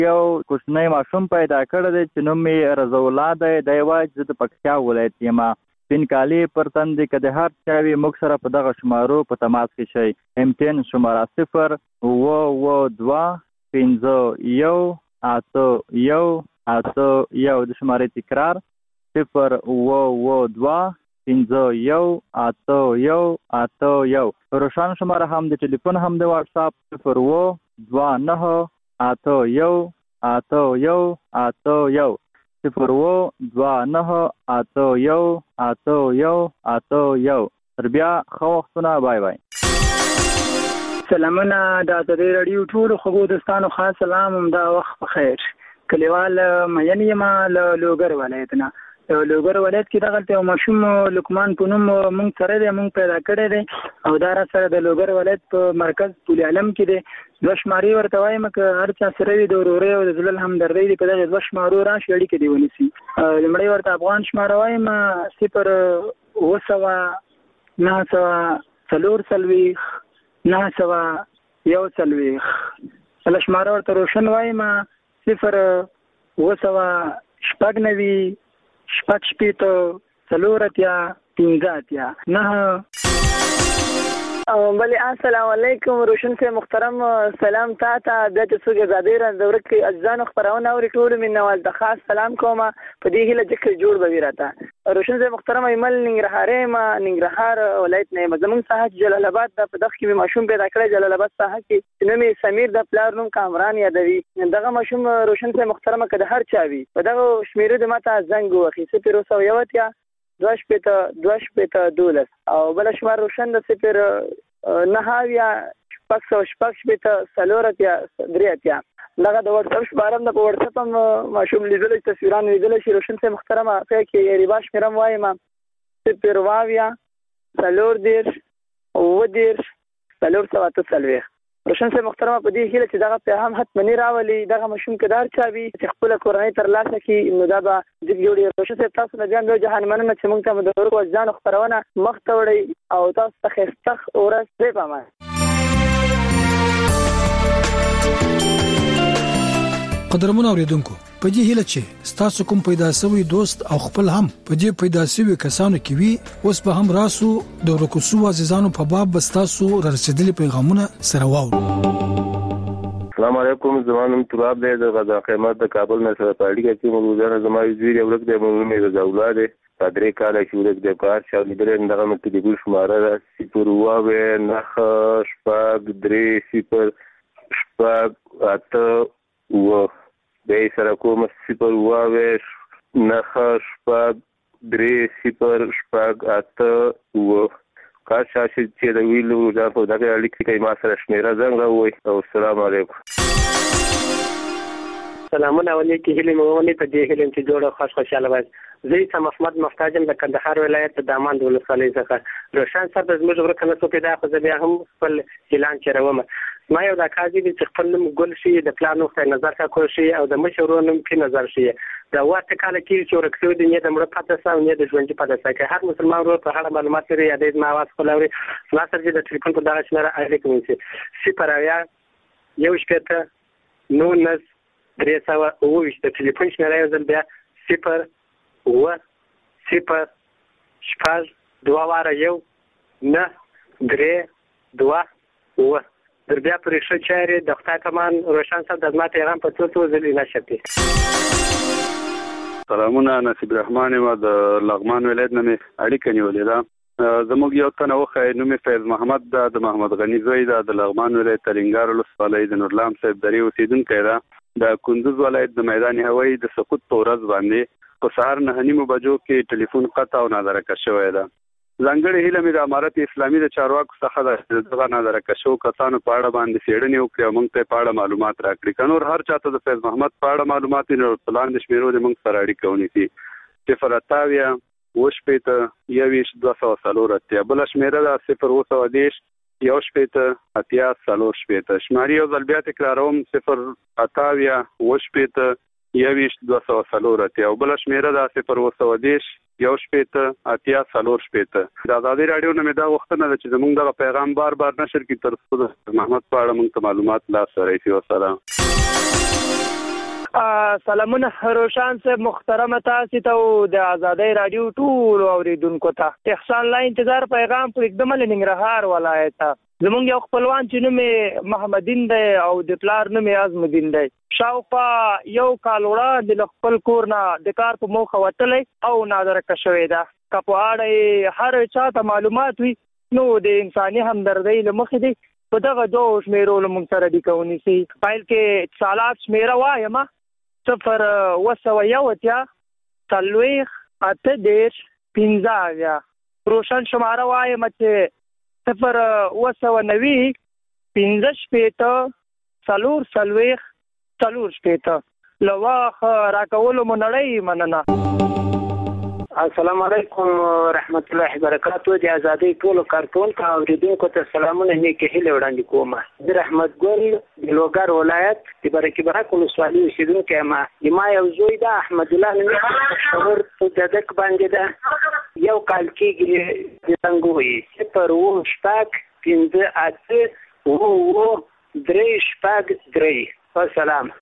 یو کوچنی ماشوم پیدا کړی دی چې نوم یې رضا الله دی. دی وایي چې زه د پکتیا ولایت یم. سپین کالي پر تن دي، که د هر چا وي موږ سره په دغه شمارو په تماس کې شئ. MTN شماره 022518181. د شمارې تکرار 022518181. روشن شماره هم د ټلیفون هم د واتساپ 02291818181. 02291818181. تر بیا ښه وختونه. بای بای. سلامونه د ازادي رادیو ټولو خبرو دوستانو، خاص سلام دا وخت بخیر. کلیوال مین یم له لوګر ولایت نه. لوګر ولایت کې دغه ماشوم لقمان په نوم مونږ سره دی، مونږ پیدا کړی دی او دا را سره د لوګر ولایت په مرکز پول علم کې دی. دوه شمارې ورته وایم که هر چا سره وي د ورورۍ او د زړه همدردۍ دی، په دغه دوه شمارو راشي اړیکې دې ونیسي. لومړی ورته افغان شماره وایم 02940 بله شماره ورته روشن وایم 089 بله. السلام علیکم روشن سے محترم، سلام تا بیا چې څوک ازادۍ دوره کې اجزانو خپرونه اوري ټولو مینوال ته خاص سلام کوم. په دې هیله چې جوړ به وي راته. روشن سے محترم ایمل ننګرهار ولایت نه یم. زمونږ ساحه جلال آباد ده، په دغه کې مې ماشوم پیدا کړی جلال آباد ساحه کې، نوم یې سمیر د پلار نوم کامران یادوي. دغه ماشوم روشن سے محترم که د هر چا وي په دغه شمیرو د ماته زنګ ووخي 0 او بل شمار روشن د 0 دغه د واتساپ شماره د په واتساپ هم ماشوم لیدل تصویران لیدل شي. روشن سے محترمه په کې ریواش میرم وایم 0 روشن سے محترمه په دې هیله چې دغه پیغام حتمنی راولي. دغه ماشوم کدار چا وي چې خپل کورنۍ تر لاسه کې نو دا به جوړي. روشن سے تاسو نه ځان د جهان مننه چې موږ ته د ورکو ځان خبرونه مخ ته وړي او تاسو ته خستخ اورس دی پامه. قدرمن اوریدونکو، په دې هیله چې تاسو کوم پیدا شوی دوست او خپل هم په دې پیدا شوی کسانو کې وي، اوس به هم راسو د ورکوسو عزیزانو په باب بستاسو رسیدلي پیغامونه سره واورو. السلام علیکم، زمانم تراب دی د غزا قیمت د کابل نه سره پاړی کې موږ زمای زوی یو ورک د موږ د اولاد پدری کاله شورک د کار شاو لیدل دغه مت د ګل شماره 0 به سره کوم 0 کار شاشي چې د ویلو دا په دغه اړیکې کې ما سره شمیره زنګ وای. او السلام علیکم. سلامونه علیکم. هیله مو ونی په دې هیله چې جوړه خوشاله وای. زه سم محمد محتاجم د کندهار ولایت د دامان ولسوالۍ څخه. روشن صاحب زموږ ورکنه څو پیدا خو بیا هم خپل اعلان چروم. ما یو د کاږي چې خپل ګل شي د پلان نقطه نظر کا کوشي او د مشورونو په نظر شي دا واته کال کې چې ورکړو د نه د مړ پاتې سم نه د ژوند پاتې سکه هر مسلمان ورو په هغه معلومات لري یا د ما واس خلوري ما سره د ټلیفون په دغه شماره اړیکه ونیسي 0 د ټلیفون شماره یو ځل بیا 0 در بیا پرې شو چاري د خدای کمان روشن صاحب د خدمت پیغام په څو ځلې نشته. سلامونه، نصیب الرحمن ما د لغمان ولایت نه اړیکه نیولې ده. زموږ یو تنه وخه نوم فیض محمد د محمد غنی زوی د لغمان ولایت ترنګار ولسوالۍ د نورلام صاحب درې اوسیدونکی ده. د کندوز ولایت د میدان هوایی د سقوط تورز باندې په سهار 9:30 بجو کې ټلیفون قطع او نادرکه شوې ده. ځانګړې هیله مې د امارت اسلامي د چارواکو څخه د نادرکه شو کسانو په اړه باندې څېړنې وکړي او موږ ته په اړه معلومات راکړي. که نور هر چاته د فیض محمد په اړه معلومات وي نو پلان د شمیرو د موږ سره اړیکه ونیسي 0 بله شمیره ده 0 شماري یو ځل بیا تکراروم 0 او بله شمیره ده 0 د ازادي رادیو نه مې دا وختونه ده چې زموږ دغه پیغام بار نشر کړي تر څو د محمد په اړه موږ ته معلومات لا سره شي. والسلام. سلامونه روشان صاحب محترمه تاسو ته د آزادۍ رادیو ټول اوریدونکو ته احسان الله انتظار پیغام پر एकदम ننګرهار ولایت زمونږ یو خپلوان چې نوم محمدین دی او د پلار نوم عظمالدین دی شاوخوا یو کال وړاندې د خپل کور نه د کار په موخه وتلی او نادرکه شوې ده که په اړه هر چا ته معلومات وي نو د انساني همدردۍ له مخې دی په دغه دوه شمیرو له موږ سره اړیکه ونیسي. پیل کې اتصالات شمیره وایم 0 40 40 15 روشن شماره وایم چې 0 15 40 لواخ راکولو منړی مننه. السلام علیکم ورحمت الله وبرکاتہ. د آزادۍ ټول کارکونکو او اوریدونکو ته سلامونه نیکه هیله وړاندې کوم. د رحمت ګل د لوګر ولایت د برکې برک ولسوالۍ اوسیدونکی یم. ما یو زوی ده احمد الله نومې شهور د دک باندې ده یو کال کېږي د څنګه وي 0 شپږ 15 3 والسلام.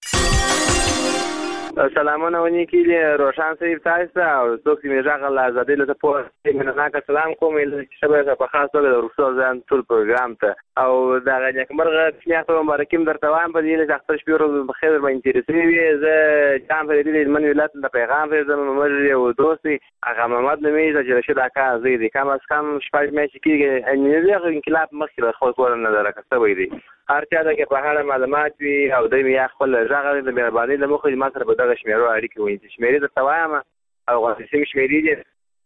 سلامونه ونیکی دی روشان صاحب تاسو او څوک چې میږه له آزادۍ له پوهه مننه سلام کوم چې شبکه په خاص توګه د رسول ځان ټول پروګرام ته او دا غږ مرغه سنیاته مبارکیم درته وایم په دې چې اختر شپږ ورځې بخیر باندې تیرې وي. زه جام په دې من ولایت د پیغام په زموږ مرجع او دوستي هغه محمد نومي چې رشید اکا زیدي کم از کم شپږ میاشتې کېږي انجینر انقلاب مخکې خو کور نه درکسته وي دي هر چا د په اړه معلومات وي او د یا خپل ژغه د مهرباني د مخې ما سره په دغه شمیرو اړیکې ونیسي. شمیرې درته وایم او غوښتل شمیرې دي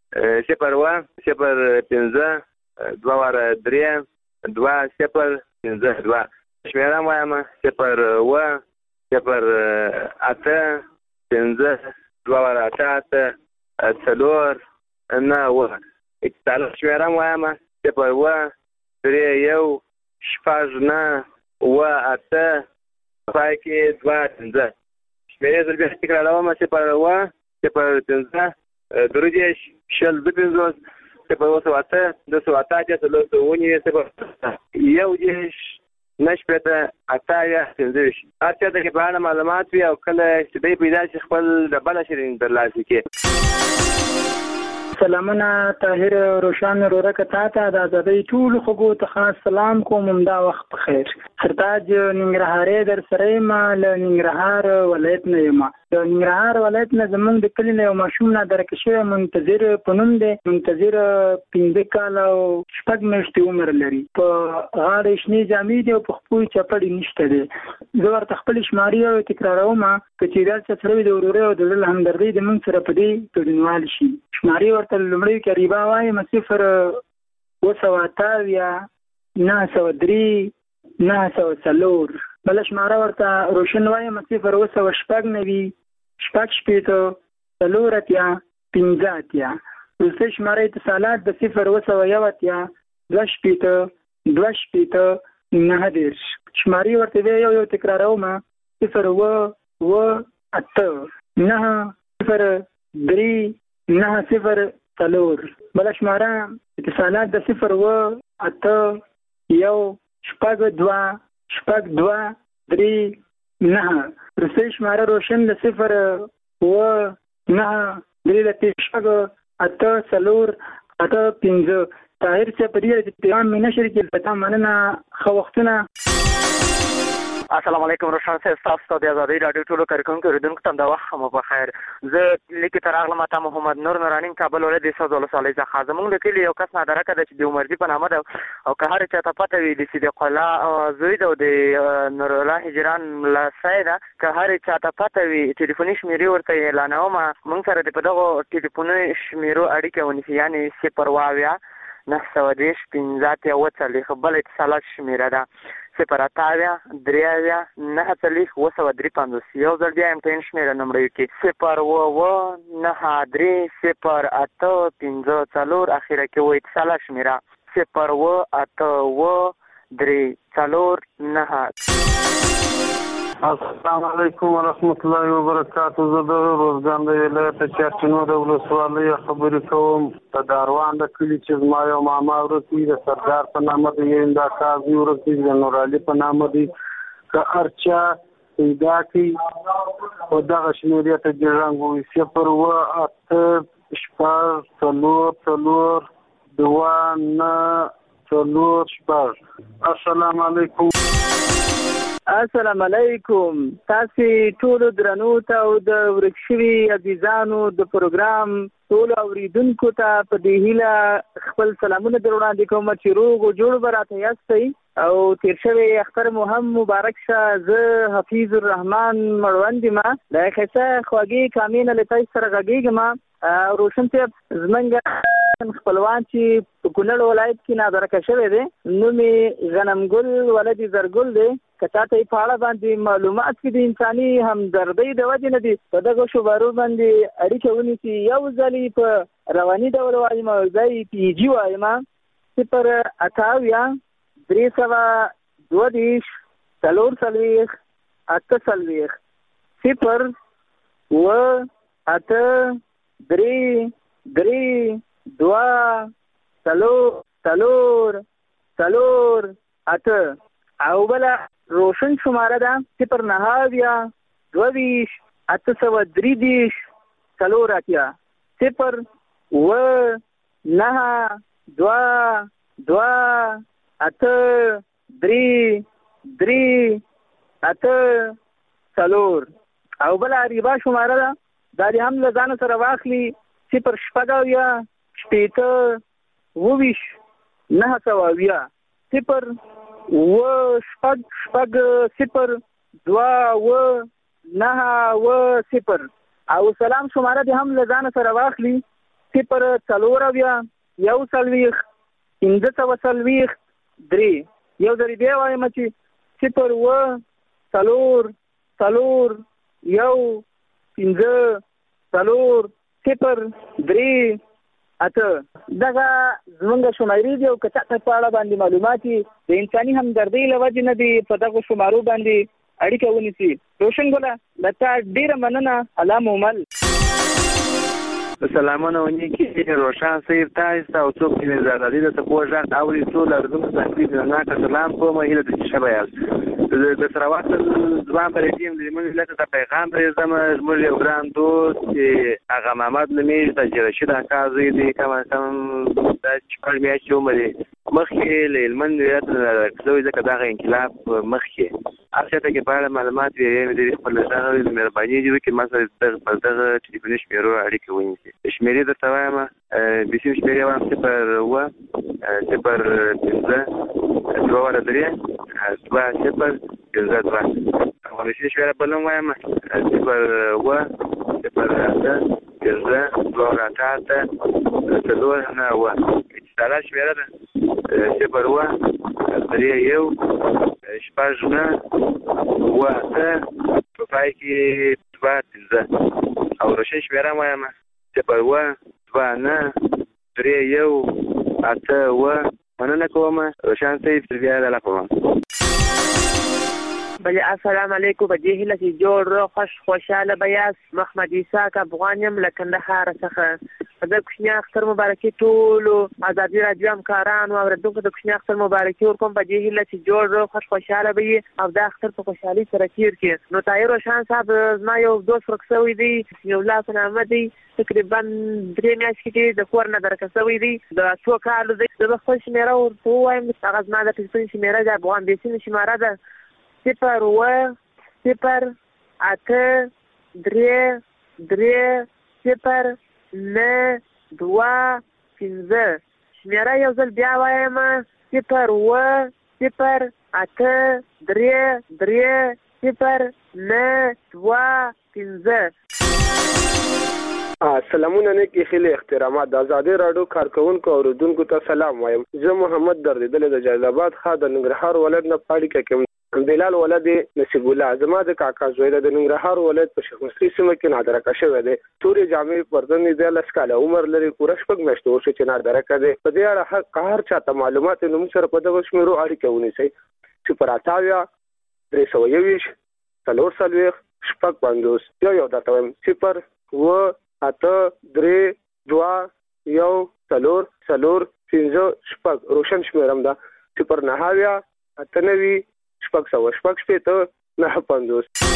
0 15 2 2 شمیره وایم 0 0 8 15 2 4 9 اتصال شمیره وایم 0 3 1 شپږ 9 8 پای کې 2 شمیرې زر بیا تکراروم 0 0 درجه شل 2 0 یو جيش نشبته اتایا سندوش اته د په اړه معلومات وي او کله چې دوی پیدا شي خپل د بل شرین درلاسي کې. سلامونه طاهر روشان رورکه ته د آزادۍ ټول خو ته خاص سلام کوم دا وخت بخیر. سرتاج ننګرهاري در سره ما له ننګرهار ولایت نه یم. د ننګرهار ولایت نه زمونږ د کلی نه یو ماشوم نه درکشه منتظر پنوم دی منتظر 15 کال او شپږ میاشتې عمر لري. په غاړه شنې جامې دی او په خپل چپړې نشته دی. زه ورته خپل شماري او تکراروم چې دا څه سره د وروري او د همدردۍ د موږ سره په دې تړونوال شي. شماري ورته لمړی کې ریبا وایم 0 9 903 904 بل شماره ورته روشن وایم 0 شپږ 90 شپږ شپېته 4 روسي شماره اتصالات د 0 1 2 شپېته 2 شپېته 9 شماري ورته یو تکراروم 0 8 9 0 3 9 0 بل شماره اتصالات د 0 8 1 شپږ 2 شپږ 2 3 9 روسي شماره روشن د 0 9 3 شپږ 8 4 8 15 طاهر چې په دې چې پیغام مې نشر کې پتا مننه خو وختونه. السلام علیکم روشن صاحب تاسو د آزادۍ رادیو ټولو کارکونکو اوریدونکو ته د وخت مو په خیر. زه لیکي تر اغله ماته محمد نور نورانی کابل ولایت د سوزول صالح ځخه زمونږ د کلی یو کس نه درکه د چې د عمر دی په نامه ده او که هر چا ته پته وي د صدیق الله زوی د نور الله هجران لا سیدا که هر چا ته پته وي ټلیفوني شمیرې ورته اعلانوم مونږ سره د په دغه ټلیفوني شمیرو اړیکه ونیسي یعنی 0 910 15 بل اتصالات شمیره ده 0 3 9 9 یو ځل بیا امتحان شمیره نمبر کې 0 9 3 0 8 15 اخیره کې و اتصالات شمیره 0 8 3 4 9. السلام علیکم ورحمت الله وبرکاتہ. زه د روزګان د ولایت چارچینو د ولسوالۍ خبرې کوم. د داروان د کلي چې زما یو ماما ورته د سردار په نامه دی، د قاضي ورته د نور علي په نامه دی. که هر چا پیدا کړي او دغه شمېرې ته ګیرنګ ووایي 0 السلام علیکم. السلام علیکم. تاسو ټول درنو ته او د ورکشوي عزیزانو د پروګرام ټول اوریدونکو ته په دې هیله خپل سلامونه دروړاندې کوم چې روغ او جوړ براته یاستئ او تیر شوی اختر مو هم مبارک شه. زه حفیظ الرحمن مړوند ما د خسه خواږی کامینه لته سره غږیږم. روشن صاحب زمنګ خپلوان چې په کونړ ولایت کې نادرکه شوی دی نومې غنمګل ولدي زرګل دی. کته ته په اړه باندې معلومات کې د انساني همدردۍ د وجې نه دي په دغه شوبارو باندې اړیکه ونیسي. یو ځلې په رواني ډول وایم او ځای پی جی وایم 028 322 440 840 0 و 8 3 3 2 4 8 او بلا روشن شماره ده 0 22 830 4 0 و 9 2 2 8 3 3 8 4 او بلا ریبا شماره ده دا دې هم له ځان سره واخلي 0 شپږ 8 20 9 0 و شپږ 0 2 9 0 او سلام شماره دې هم له ځان سره واخلي 0 4 1 40 540 3 یو ځل بیا وایم چې 0 و 4 1 5 4 0 3 اته دغه زمونږ شمارې دی او کچا په اړه باندې معلومات د انساني همدردۍ له وجې نه دي په دغه شمارو باندې اړیکه ونیسي. روشن ګله لته ډیره مننه. الله مومل. سلامونه ونیکي روشن صاحب تاسو او څوک چې زړه دې ته پوښتنه اوري ټول ارزښت تقریبا نه کا سلام کوم هیله د شبایل د سراوات ځوان پر دې د موږ لته پیغام پرې زموږ یو ګران دوست چې هغه محمد نمیر د رشید اکازي دې کم د چپړ میاشتې عمر مخکې له علمن ریاست راځوي ځکه دا انقلاب مخکې اصله کې په اړه معلومات یې دې خپل ځان د مهرباني دي چې ما سره په دغه ټلیفون شمیرو اړیکه ونیسي. شمیرې د توایم د سیم شمیرې وام 0 و 0 5 2 3 2 0 5 او د شمیرې بلم وایم 0 و 0 2 2 9 و دا شمیره ده 0 و 3 1 شپږ 9 و 8 په پای کې 2 5 او روشن شمیره وایم 0 و 2 9 3 1 8 و مننه کوم. روشن صاحب بیا د لپاره بله السلام علیکم. په دې هیله چې جوړ خوشاله بیاس محمد عیسی افغان یم له کندهار څخه. د کوچنی اختر مبارکي ټول ازادي راډیو همکارانو او اوریدونکو د کوچنی اختر مبارکي ورکوم. په دې هیله چې جوړ خوشاله وي او د اختر په خوشحالي سره تیر کړي. نو طاهر روشن صاحب زما یو دوست ورکسوي دی یو لاس نامه دی تقریبا 3 میاشتې کې د کور نه درکسوي دی د څو کالو دی د خپل شمیره ورته وایم هغه زما د ټلیفون شمیره د افغان بیسین شمیره ده 0 و 0 8 3 3 0 9 2 5 شمیره یو ځل بیا وایم 0 و 0 8 3 3 0 9 2 5. سلامونه نیکی خیلی احترامات د ازادي راډیو کارکونکو او اوریدونکو ته سلام وایم. زه محمد دردیدل د جلال آباد ښار د ننګرهار ولایت نه پاړی کوم. بلال ولد نصیب الله زما د کاکا زوی د ننګرهار ولایت په شیخ مصری سیمه کې نادرکه شوی دی. تورې جامې پردن دي د لسکاله عمر لري پوره شپږ میاشتې ورشي چې نادرکه دی. په دې اړه حق هر چاته معلومات نوم سره په دغه شمیرو اړیکه ونیسئ چې پر 321 440 شپږ 50 یو درته وایم 0 و 8 3 2 1 4 5 شپږ روشن شمیرم ده 0 9 8 9 شپږ 9 50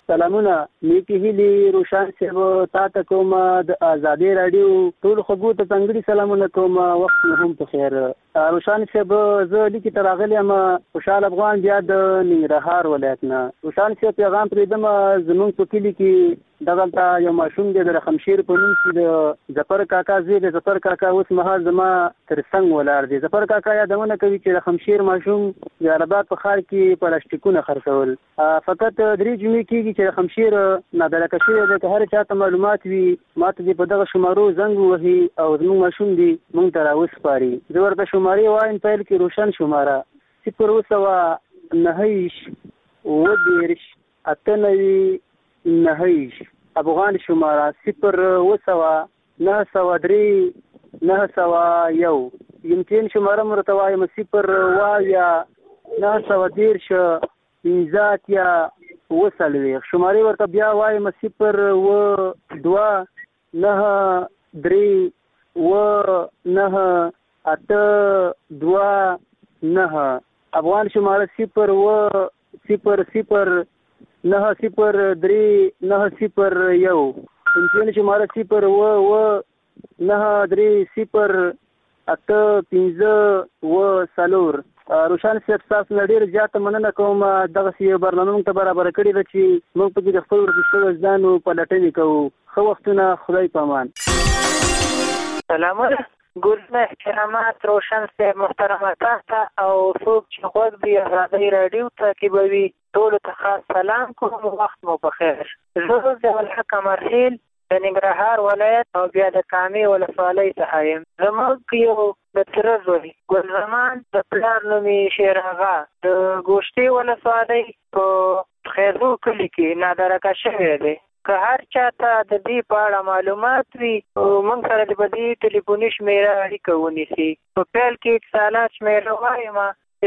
سلامونه نیکی هیلي روشان صاحب تا ته کوم د ازادي رادیو ټول خبرو ته څنګه سلامونه کوم وخت هم په خیر روشان صاحب زه لیکي تر راغلی یم خوشحال افغان بیا د ننګرهار ولایت نه روشان صاحب پیغام پرېږدم زمونږ په کلي کې دغلته یو ماشوم دی د خمشیر په نوم چې د ظفر کاکا زوی دی ظفر کاکا اوس مهال زما تر څنګ ولاړ دی ظفر کاکا یادونه کوي چې د خمشیر ماشوم جلالاباد په ښار کې پلاستیکونه خرڅول فقط 3 جمعې کېږي چې د خمشیر نادرکه شوی دی که هر چا ته معلومات وي ما ته دې په دغه شمارو زنګ ووهي او زموږ ماشوم دی موږ ته راوسپاري زه ورته شمارې وایم پیل کې روشن شماره 0 9 افغان شماره 0 يمكن شماره مرتوایم 0 شماره ورته بیا وایم 0 افغان شماره 0 يمكن شماره 0 روشان صاحب تاسو نه ډېر زیاته مننه کوم دغسې یو برنامه موږ ته برابره کړې ده چې موږ پکې د خپل ورزشي وجدانو پلټنې کوو ښه وختونه خدای په امان سلامونه ګلونه احترامات روشن صاحب محترمه تاسو او څوک چې غوږ دی ازادي راډیو تعقیبوي ټولو ته خاص سلام کوم وخت مو بخیر زه ضیاءالحق قمرخیل د ننګرهار ولایت او بیا د کامې ولسوالۍ څخه یم زموږ یو د تره زوی ګل زمان د پلار نوم یې شیر آغا د ګوشتې ولسوالۍ په خیزو کلي کې نادرکه شوی دی که هر چا ته د دې په اړه معلومات وي موږ سره د دې ټلیفوني شمېره اړیکه ونیسي په پیل کې اتصالات شمېره وایم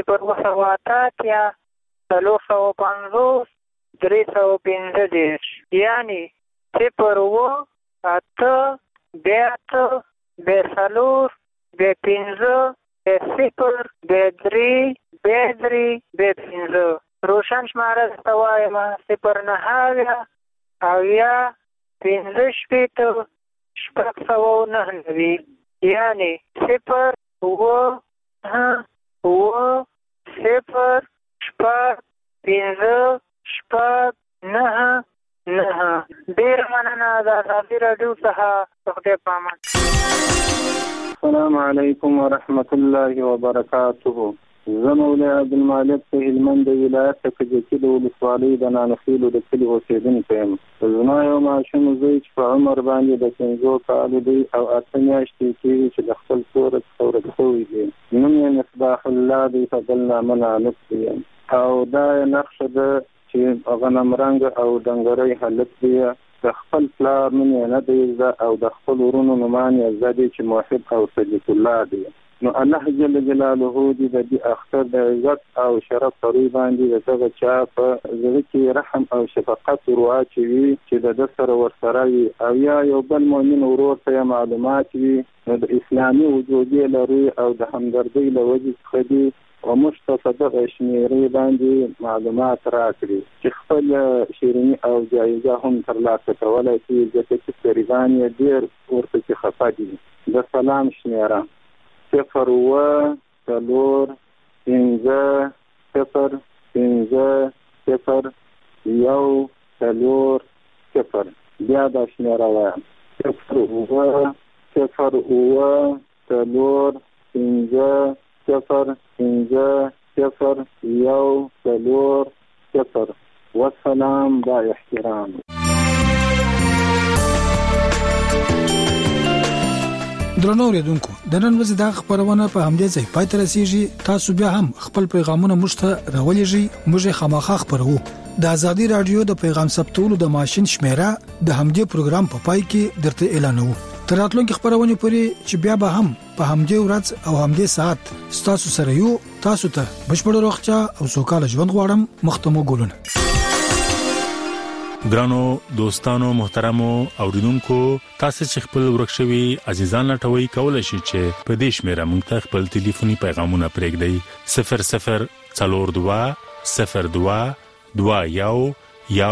0 یعنی 0 روشن شماره ته وایم 0 یعنی 0 ډېر مننه د ازادي راډیو څخه خدای په امان السلام علیکم ورحمت الله وبرکاته زه مولوي عبدالمالک په هلمند ولایت کې د ولسوالۍ د نانخیلو د کلي اوسېدونکی یم زما یو ماشوم زوی چې په عمر باندې د 5 کالو دی او 8 میاشتې کېږي چې د خپل کوره څخه ورک شوی دی نوم یې مصباح الله دی په بل نامه نانوک دی او دا نقشه ده چې غنم رنګ او ډنګرۍ هلک دی د خپل پلار نوم یې نه دی او د خپل ورونو نومان یې زده دی چې موحد او صدیق الله دی نو الله جل جلاله دې د دې اختر د عزت او شرف پرې باندې دغه چا په زړه کې رحم او شفقت ورواچوي چې د سره ورسره وي او یا یو بل مؤمن ورور ته معلومات وي د اسلامي وجودي لري او د همدردۍ له وجې څخه دي او مشتصده شمیرې باندې معلومات راکړي چې خپل شیریني او جایزه هم ترلاسه کولای شي ځکه چې تقریبا ډېر ورته خفه دي د سلام شمیره 0 4 5 0 5 0 1 4 بیا دا شمیره وایم 0 4 5 0 1 4 والسلام با احترام درنو اوریدونکو د نن ورځې دا خبرونه په همدې ځای پای ته رسیږي تاسو بیا هم خپل پیغامونه موږ ته راولېږئ موږ خامخا خبرو د ازادي رادیو د پیغام ثبتولو د ماشين شمیره د همدې پروګرام په پای کې درته اعلانوو تر راتلونکي خبرونه پورې چې بیا به هم په همدې ورځ او همدې ساعت تاسو سره یو تاسو ته بشپړ روغتیا او سوکاله ژوند غواړم مختمو ګلونه ګرانو دوستانو محترمو اوریدونکو تاسو چې خپل ورکشوي عزیزان لټوي کولای شئ چې په دې شمیره موږ ته خپل ټلیفوني پیغامونه پرېږدئ 00 42 02 21